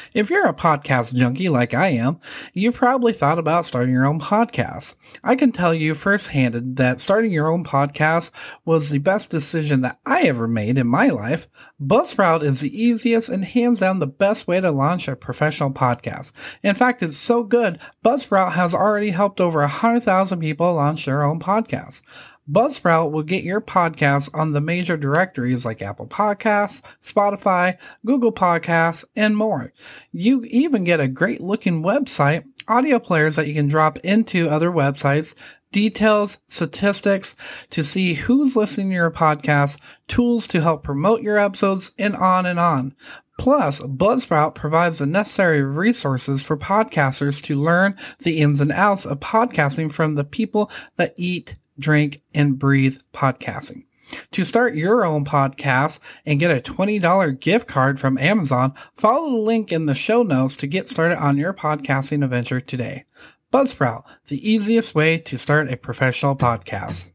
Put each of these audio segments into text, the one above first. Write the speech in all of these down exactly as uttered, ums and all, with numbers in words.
If you're a podcast junkie like I am, you've probably thought about starting your own podcast. I can tell you firsthand that starting your own podcast was the best decision that I ever made in my life. Buzzsprout is the easiest and hands down the best way to launch a professional podcast. In fact, it's so good, Buzzsprout has already helped over one hundred thousand people launch their own podcasts. Buzzsprout will get your podcast on the major directories like Apple Podcasts, Spotify, Google Podcasts, and more. You even get a great looking website, audio players that you can drop into other websites, details, statistics to see who's listening to your podcast, tools to help promote your episodes, and on and on. Plus, Buzzsprout provides the necessary resources for podcasters to learn the ins and outs of podcasting from the people that eat, drink, and breathe podcasting. To start your own podcast and get a twenty dollars gift card from Amazon, follow the link in the show notes to get started on your podcasting adventure today. Buzzsprout, the easiest way to start a professional podcast.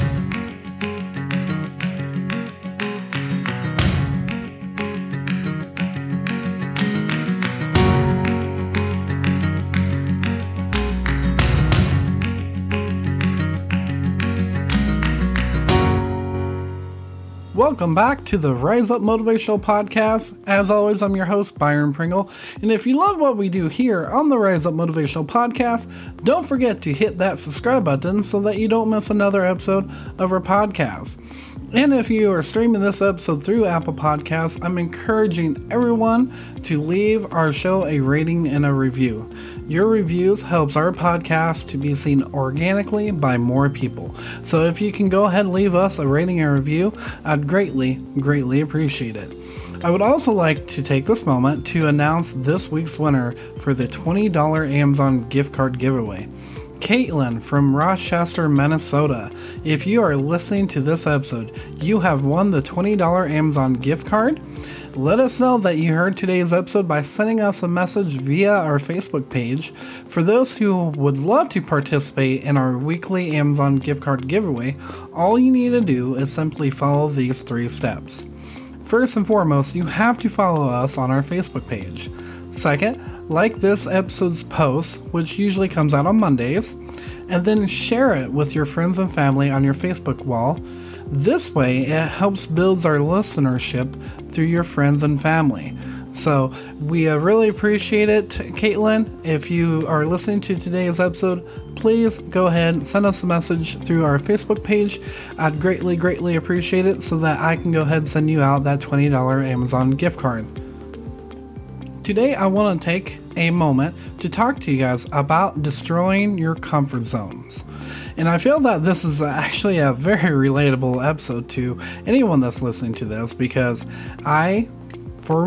Welcome back to the Rise Up Motivational Podcast. As always, I'm your host, Byron Pringle. And if you love what we do here on the Rise Up Motivational Podcast, don't forget to hit that subscribe button so that you don't miss another episode of our podcast. And if you are streaming this episode through Apple Podcasts, I'm encouraging everyone to leave our show a rating and a review. Your reviews helps our podcast to be seen organically by more people. So if you can go ahead and leave us a rating and review, I'd greatly, greatly appreciate it. I would also like to take this moment to announce this week's winner for the twenty dollars Amazon gift card giveaway. Caitlin from Rochester, Minnesota. If you are listening to this episode, you have won the twenty dollars Amazon gift card. Let us know that you heard today's episode by sending us a message via our Facebook page. For those who would love to participate in our weekly Amazon gift card giveaway, all you need to do is simply follow these three steps. First and foremost, you have to follow us on our Facebook page. Second, like this episode's post, which usually comes out on Mondays, and then share it with your friends and family on your Facebook wall. This way, it helps build our listenership through your friends and family. So, we uh, really appreciate it, Caitlin. If you are listening to today's episode, please go ahead and send us a message through our Facebook page. I'd greatly, greatly appreciate it so that I can go ahead and send you out that twenty dollars Amazon gift card. Today, I want to take a moment to talk to you guys about destroying your comfort zones. And I feel that this is actually a very relatable episode to anyone that's listening to this because I, for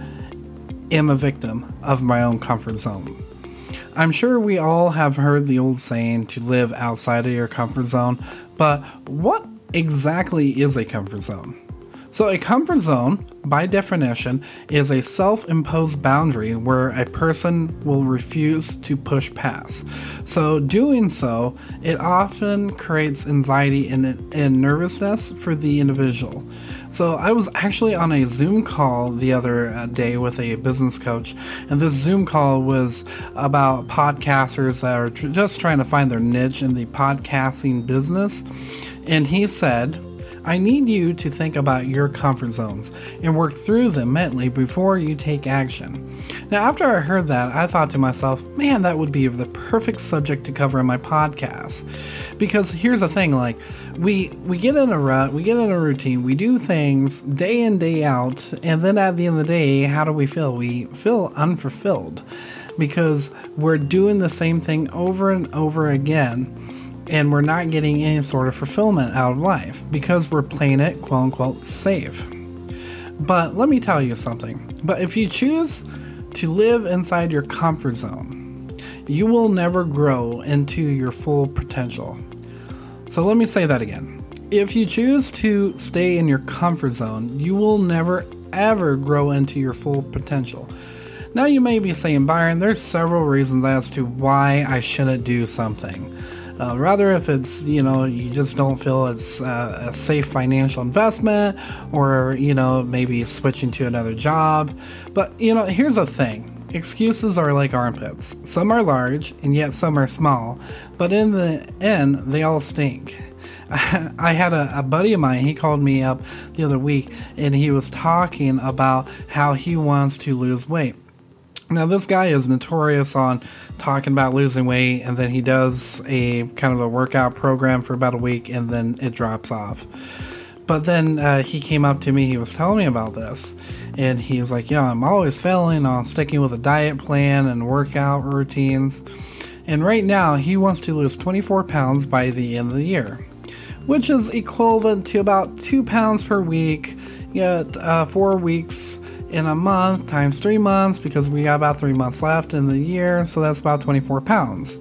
one, am a victim of my own comfort zone. I'm sure we all have heard the old saying to live outside of your comfort zone, but what exactly is a comfort zone? So a comfort zone, by definition, is a self-imposed boundary where a person will refuse to push past. So doing so, it often creates anxiety and, and nervousness for the individual. So I was actually on a Zoom call the other day with a business coach, and this Zoom call was about podcasters that are tr- just trying to find their niche in the podcasting business. And he said, I need you to think about your comfort zones and work through them mentally before you take action. Now, after I heard that, I thought to myself, man, that would be the perfect subject to cover in my podcast. Because here's the thing, like, we we get in a rut, we get in a routine, we do things day in, day out, and then at the end of the day, how do we feel? We feel unfulfilled because we're doing the same thing over and over again. And we're not getting any sort of fulfillment out of life because we're playing it quote unquote safe. But let me tell you something. But if you choose to live inside your comfort zone, you will never grow into your full potential. So let me say that again. If you choose to stay in your comfort zone, you will never ever grow into your full potential. Now you may be saying, Byron, there's several reasons as to why I shouldn't do something. Uh, rather if it's, you know, you just don't feel it's uh, a safe financial investment or, you know, maybe switching to another job. But, you know, here's the thing. excuses are like armpits. Some are large, and yet some are small, but in the end, they all stink. I had a, a buddy of mine, he called me up the other week, and he was talking about how he wants to lose weight. Now, this guy is notorious on talking about losing weight, and then he does a kind of a workout program for about a week, and then it drops off. But then uh, he came up to me, he was telling me about this, and he's like, you know, I'm always failing on sticking with a diet plan and workout routines. And right now, he wants to lose twenty-four pounds by the end of the year, which is equivalent to about two pounds per week, yet uh, four weeks in a month times three months, because we got about three months left in the year, so that's about twenty-four pounds.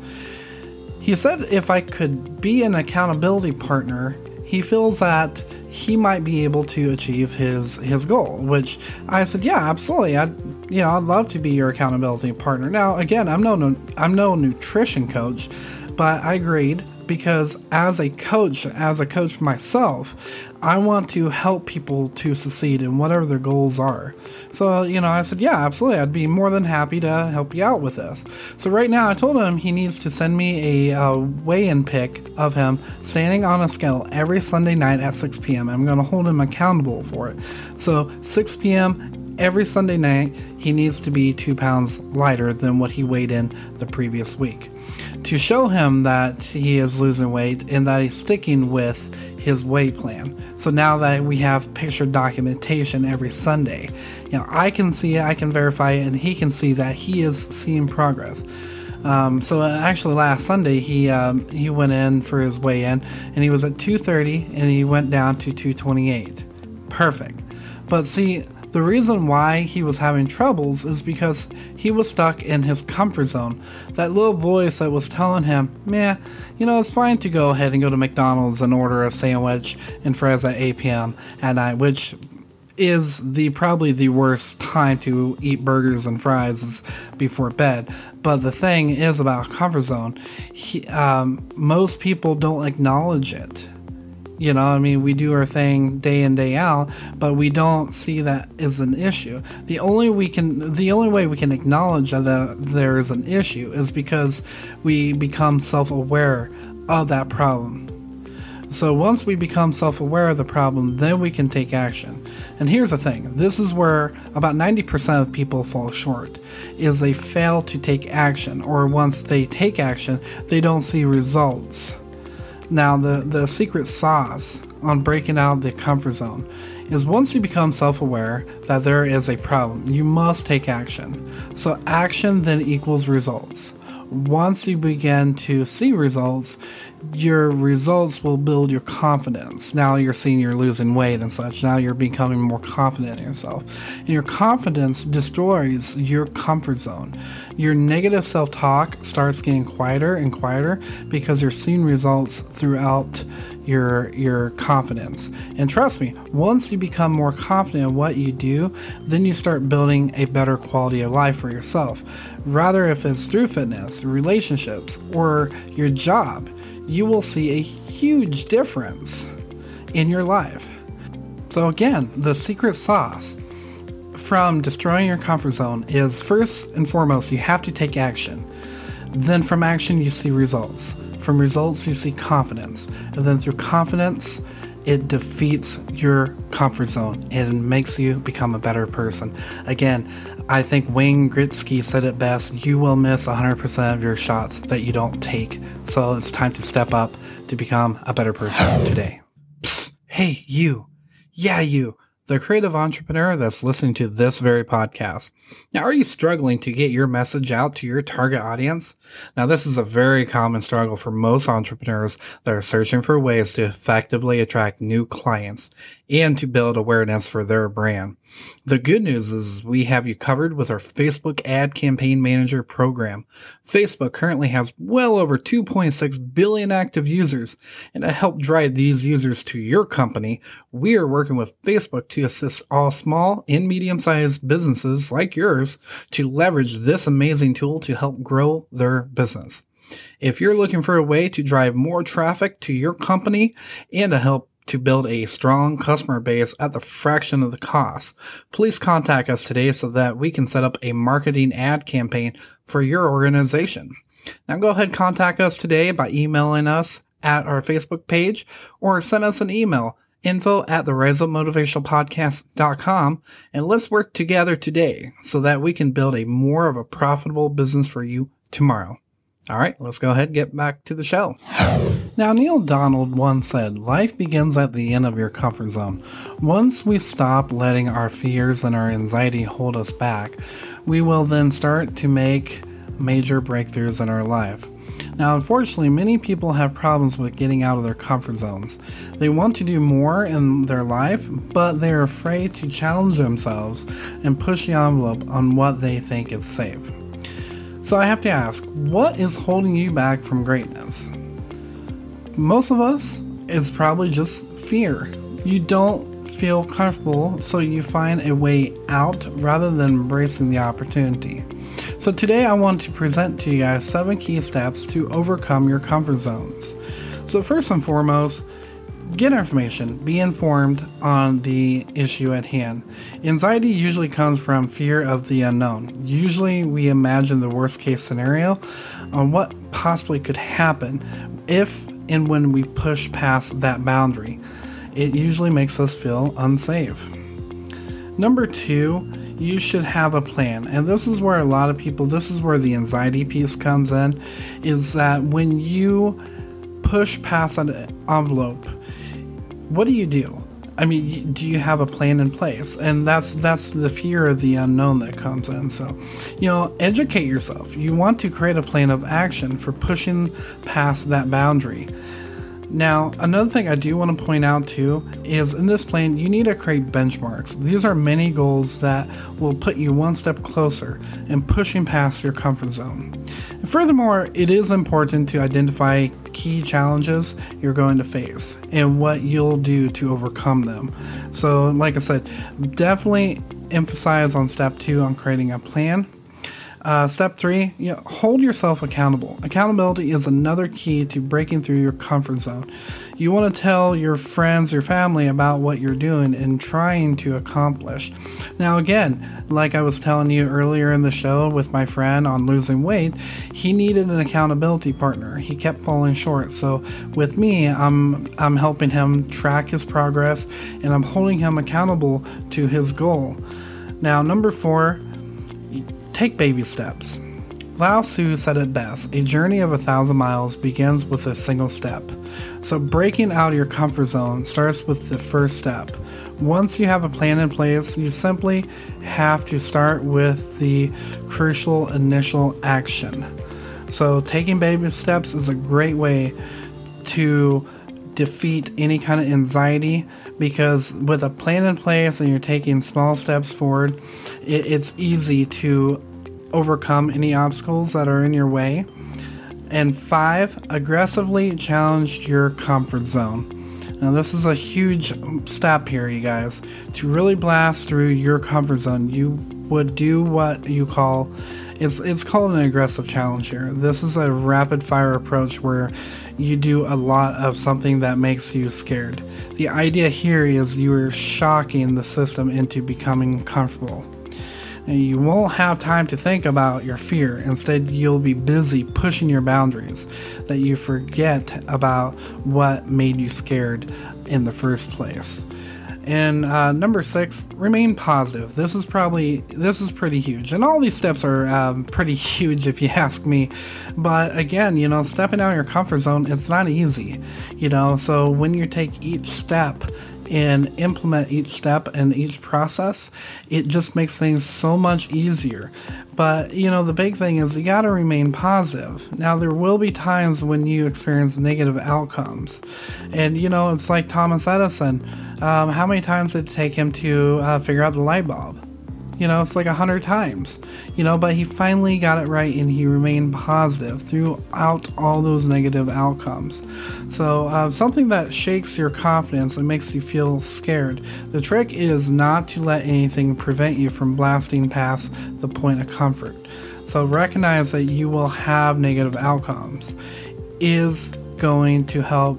He said if I could be an accountability partner, he feels that he might be able to achieve his his goal, which I said, yeah, absolutely. I'd, you know, I'd love to be your accountability partner. Now, again, I'm no, no I'm no nutrition coach, but I agreed, because as a coach, as a coach myself, I want to help people to succeed in whatever their goals are. So, you know, I said, yeah, absolutely. I'd be more than happy to help you out with this. So right now I told him he needs to send me a uh, weigh-in pic of him standing on a scale every Sunday night at six p.m. I'm going to hold him accountable for it. So six p.m. every Sunday night, he needs to be two pounds lighter than what he weighed in the previous week, to show him that he is losing weight and that he's sticking with his weight plan. So now that we have picture documentation every Sunday, you know, I can see it, I can verify it, and he can see that he is seeing progress. Um, so actually last Sunday, he um, he went in for his weigh-in, and he was at two thirty, and he went down to two twenty-eight. Perfect. But see, the reason why he was having troubles is because he was stuck in his comfort zone. That little voice that was telling him, "Meh, you know, it's fine to go ahead and go to McDonald's and order a sandwich and fries at eight p.m. at night," which is the probably the worst time to eat burgers and fries is before bed. But the thing is about comfort zone, he, um, most people don't acknowledge it. You know, I mean, we do our thing day in, day out, but we don't see that as an issue. The only we can, the only way we can acknowledge that there is an issue is because we become self-aware of that problem. So once we become self-aware of the problem, then we can take action. And here's the thing, this is where about ninety percent of people fall short, is they fail to take action, or once they take action, they don't see results. Now, the, the secret sauce on breaking out of the comfort zone is once you become self-aware that there is a problem, you must take action. So action then equals results. Once you begin to see results, your results will build your confidence. Now you're seeing you're losing weight and such. Now you're becoming more confident in yourself. And your confidence destroys your comfort zone. Your negative self-talk starts getting quieter and quieter because you're seeing results throughout your your confidence. And trust me, once you become more confident in what you do, then you start building a better quality of life for yourself. Rather, if it's through fitness, relationships, or your job, you will see a huge difference in your life. So again, the secret sauce from destroying your comfort zone is, first and foremost, you have to take action. Then from action, you see results. From results, you see confidence. And then through confidence, it defeats your comfort zone and makes you become a better person. Again, I think Wayne Gretzky said it best, you will miss one hundred percent of your shots that you don't take. So it's time to step up to become a better person today. Psst, hey, you. Yeah, you. The creative entrepreneur that's listening to this very podcast. Now, are you struggling to get your message out to your target audience? Now, this is a very common struggle for most entrepreneurs that are searching for ways to effectively attract new clients and to build awareness for their brand. The good news is we have you covered with our Facebook Ad Campaign Manager program. Facebook currently has well over two point six billion active users, and to help drive these users to your company, we are working with Facebook to assist all small and medium-sized businesses like yours to leverage this amazing tool to help grow their business. If you're looking for a way to drive more traffic to your company and to help to build a strong customer base at the fraction of the cost, please contact us today so that we can set up a marketing ad campaign for your organization. Now go ahead and contact us today by emailing us at our Facebook page or send us an email, info at the rise up motivational podcast dot com, and let's work together today so that we can build a more of a profitable business for you tomorrow. All right, let's go ahead and get back to the show. Now, Neil Donald once said, life begins at the end of your comfort zone. Once we stop letting our fears and our anxiety hold us back, we will then start to make major breakthroughs in our life. Now, unfortunately, many people have problems with getting out of their comfort zones. They want to do more in their life, but they're afraid to challenge themselves and push the envelope on what they think is safe. So I have to ask, what is holding you back from greatness? Most of us, it's probably just fear. You don't feel comfortable, so you find a way out rather than embracing the opportunity. So today I want to present to you guys seven key steps to overcome your comfort zones. So first and foremost, get information. Be informed on the issue at hand. Anxiety usually comes from fear of the unknown. Usually we imagine the worst case scenario on what possibly could happen if and when we push past that boundary. It usually makes us feel unsafe. Number two, you should have a plan. And this is where a lot of people, this is where the anxiety piece comes in, is that when you push past an envelope, what do you do? I mean, do you have a plan in place? And that's that's the fear of the unknown that comes in. So, you know, educate yourself. You want to create a plan of action for pushing past that boundary. Now, another thing I do want to point out too is in this plan, you need to create benchmarks. These are mini goals that will put you one step closer in pushing past your comfort zone. And furthermore, it is important to identify key challenges you're going to face and what you'll do to overcome them. So, like I said, definitely emphasize on step two on creating a plan. Uh, step three, you know, hold yourself accountable. Accountability is another key to breaking through your comfort zone. You want to tell your friends, your family about what you're doing and trying to accomplish. Now, again, like I was telling you earlier in the show with my friend on losing weight, he needed an accountability partner. He kept falling short. So with me, I'm I'm helping him track his progress and I'm holding him accountable to his goal. Now, number four, take baby steps. Lao Tzu said it best, a journey of a thousand miles begins with a single step. So breaking out of your comfort zone starts with the first step. Once you have a plan in place, you simply have to start with the crucial initial action. So taking baby steps is a great way to defeat any kind of anxiety, because with a plan in place and you're taking small steps forward, it, it's easy to overcome any obstacles that are in your way. And five, aggressively challenge your comfort zone. Now this is a huge step here, you guys. To really blast through your comfort zone, you would do what you call, it's, it's called an aggressive challenge here. This is a rapid fire approach where you do a lot of something that makes you scared. The idea here is you are shocking the system into becoming comfortable. And you won't have time to think about your fear. Instead, you'll be busy pushing your boundaries that you forget about what made you scared in the first place. And uh, number six, remain positive. This is probably, this is pretty huge. And all these steps are um, pretty huge if you ask me. But again, you know, stepping out of your comfort zone, it's not easy. You know, so when you take each step and implement each step and each process, it just makes things so much easier. But, you know, the big thing is you got to remain positive. Now, there will be times when you experience negative outcomes. And, you know, it's like Thomas Edison. Um, how many times did it take him to uh, figure out the light bulb? You know, it's like a hundred times, you know, but he finally got it right and he remained positive throughout all those negative outcomes. So uh, something that shakes your confidence and makes you feel scared. The trick is not to let anything prevent you from blasting past the point of comfort. So recognize that you will have negative outcomes is going to help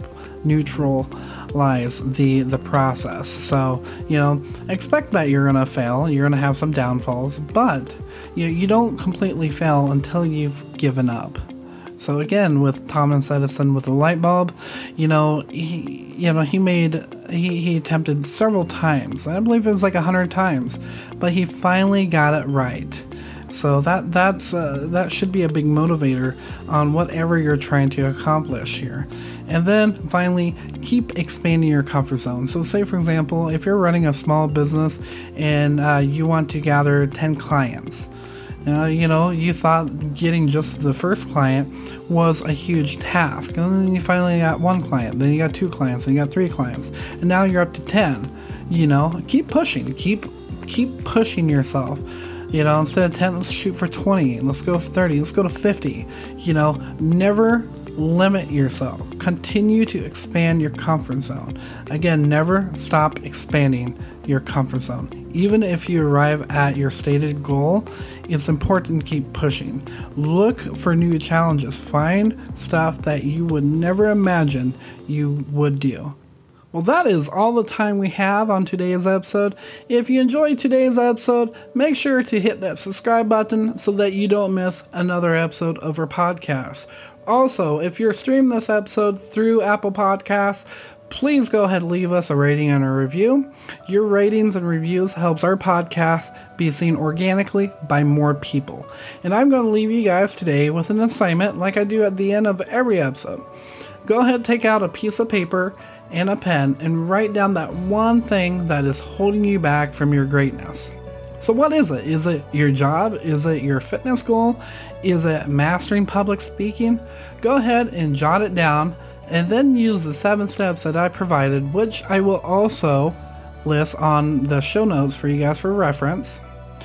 neutralize the the process. So, you know, expect that you're going to fail, you're going to have some downfalls, but you, you don't completely fail until you've given up. So again, with Thomas Edison with the light bulb, you know, he, you know, he made, he, he attempted several times. I believe it was like a hundred times, but he finally got it right. So that that's uh, that should be a big motivator on whatever you're trying to accomplish here. And then finally, keep expanding your comfort zone. So say, for example, if you're running a small business and uh, you want to gather ten clients. Uh, you know, you thought getting just the first client was a huge task. And then you finally got one client. Then you got two clients. Then you got three clients. And now you're up to ten. You know, keep pushing. Keep keep pushing yourself. You know, instead of ten, let's shoot for twenty. Let's go for thirty. Let's go to fifty. You know, never limit yourself. Continue to expand your comfort zone. Again, never stop expanding your comfort zone. Even if you arrive at your stated goal, it's important to keep pushing. Look for new challenges. Find stuff that you would never imagine you would do. Well, that is all the time we have on today's episode. If you enjoyed today's episode, make sure to hit that subscribe button so that you don't miss another episode of our podcast. Also, if you're streaming this episode through Apple Podcasts, please go ahead and leave us a rating and a review. Your ratings and reviews helps our podcast be seen organically by more people. And I'm going to leave you guys today with an assignment like I do at the end of every episode. Go ahead, take out a piece of paper and a pen and write down that one thing that is holding you back from your greatness. So what is it? Is it your job? Is it your fitness goal? Is it mastering public speaking? Go ahead and jot it down and then use the seven steps that I provided, which I will also list on the show notes for you guys for reference.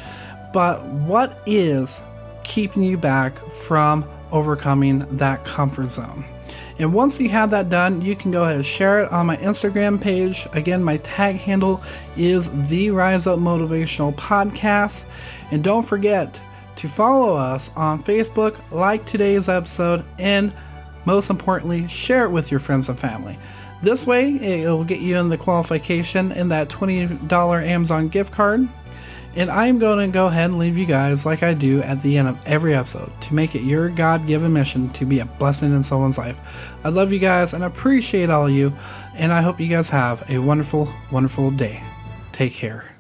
But what is keeping you back from overcoming that comfort zone? And once you have that done, you can go ahead and share it on my Instagram page. Again, my tag handle is the Rise Up Motivational Podcast. And don't forget to follow us on Facebook, like today's episode, and most importantly, share it with your friends and family. This way, it will get you in the qualification in that twenty dollars Amazon gift card. And I'm going to go ahead and leave you guys like I do at the end of every episode to make it your God-given mission to be a blessing in someone's life. I love you guys and appreciate all of you, and I hope you guys have a wonderful, wonderful day. Take care.